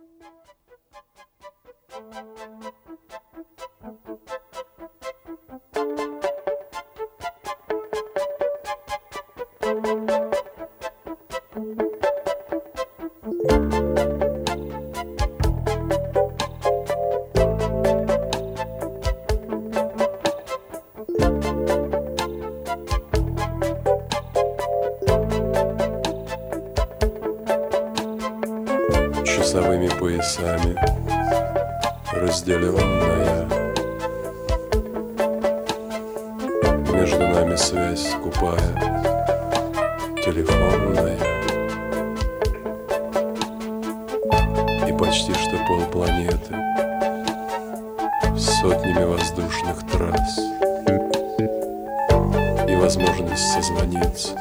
Часовыми поясами разделенная, между нами связь скупая, телефонная, и почти что полпланеты с сотнями воздушных трасс, и возможность созвониться,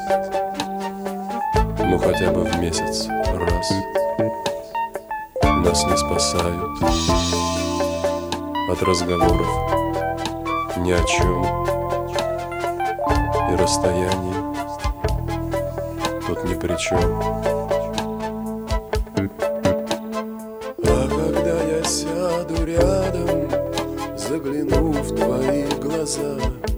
ну хотя бы в месяц раз. Нас не спасают от разговоров ни о чем, и расстояние тут ни при чем. А когда я сяду рядом, загляну в твои глаза,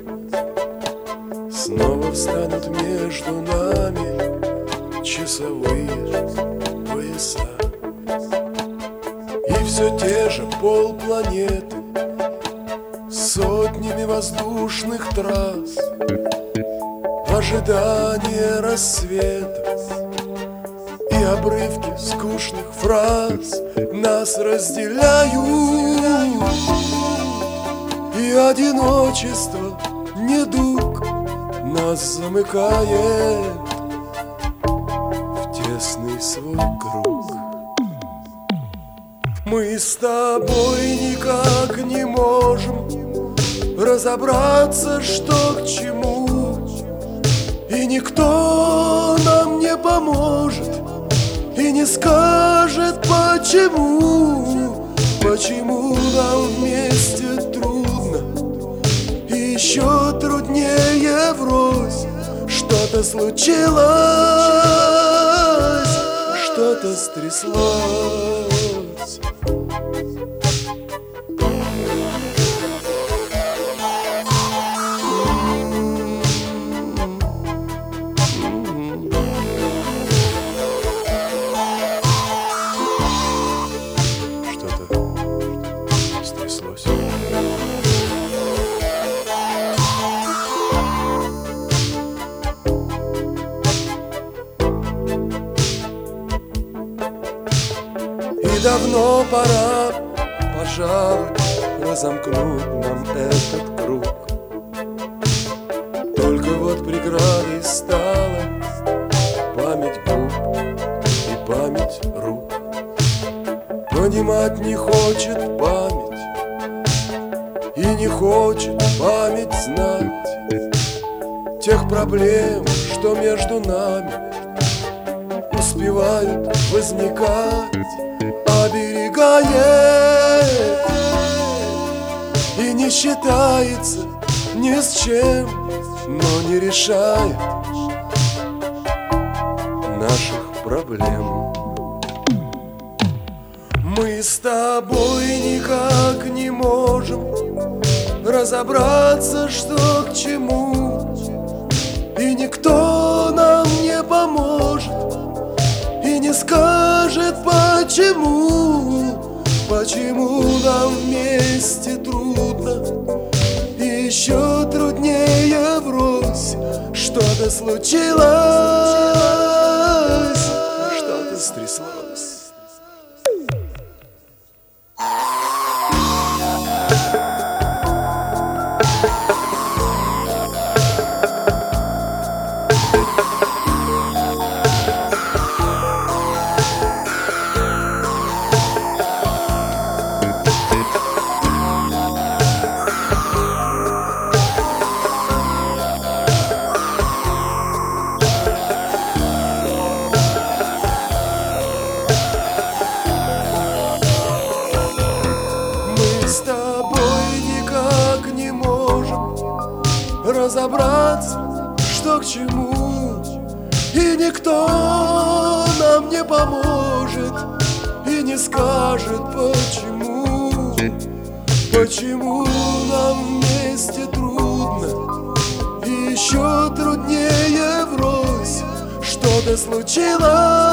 снова встанут между нами часовые пояса. И все те же полпланеты с сотнями воздушных трасс, ожидание рассвета и обрывки скучных фраз нас разделяют, и одиночество недуг нас замыкает в тесный свой круг. Мы с тобой никак не можем разобраться, что к чему, и никто нам не поможет и не скажет, почему. Почему нам вместе трудно и еще труднее врозь. Что-то случилось, что-то стряслось. И давно пора, пожалуй, разомкнуть нам этот круг. Только вот преградой стала память губ и память рук. Понимать не хочет память, и не хочет память знать тех проблем, что между нами успевают возникать. Оберегает и не считается ни с чем, но не решает наших проблем. Мы с тобой никак не можем разобраться, что к чему, и никто нам не поможет и не скажет, почему. Почему нам вместе трудно и еще труднее врозь. Что-то случилось, что-то стряслось. Разобраться, что к чему, и никто нам не поможет и и не скажет почему. Почему нам вместе трудно и еще труднее врозь. Что-то случилось,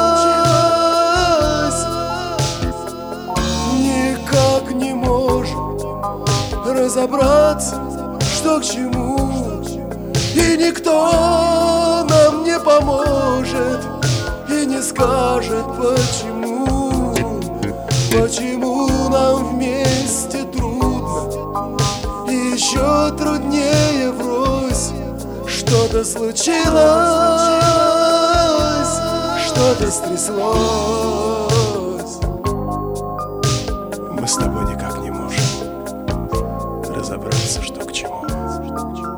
никак не можем разобраться, что к чему. И никто нам не поможет и не скажет почему. Почему нам вместе трудно и еще труднее врозь. Что-то случилось, что-то стряслось. Мы с тобой никак не можем разобраться, что к чему.